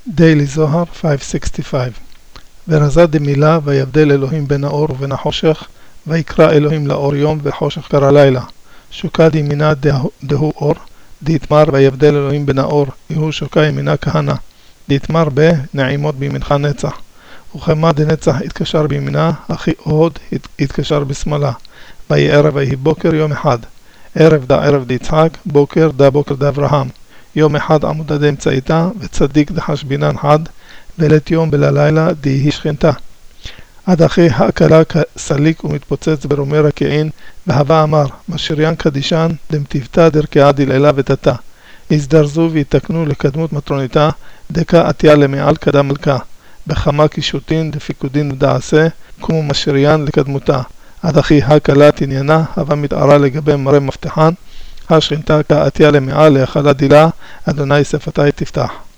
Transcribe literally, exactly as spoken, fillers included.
Daily Zohar five sixty-five ורזה דמילה ויבדל אלוהים בין האור ובין החושך ויקרא אלוהים לאור יום וחושך קרא לילה שוקד ימינה דהו אור דתמר ויבדל אלוהים בין האור יהו שוקע ימינה כהנה דתמר בנעימות בימינך נצח וכמה דנצח התקשר בימינה אחי עוד התקשר בשמאלה ויהי ערב ויהי בוקר יום אחד ערב דה ערב דיצחק בוקר דה בוקר דה אברהם יום אחד עמודה דאמצעיתה וצדיק דחשבינן חד ולית יום בלילה דיהי שכנתה עד אחי הקלה סליק ומתפוצץ ברומי רקיעין והווה אמר משריין קדישן דמטיבתה דרכיה דלילה ותתה הזדרזו ויתקנו לקדמות מטרוניתה דקה עתיה למעל קדם מלכה בכמה קישוטין דפיקודין ודעשה קומו משריין לקדמותה עד אחי הקלה תניינה הווה מתארה לגבי מראה מפתחן השכנתה כעתיה למעל להחלה דילה אדוני שפתי תפתח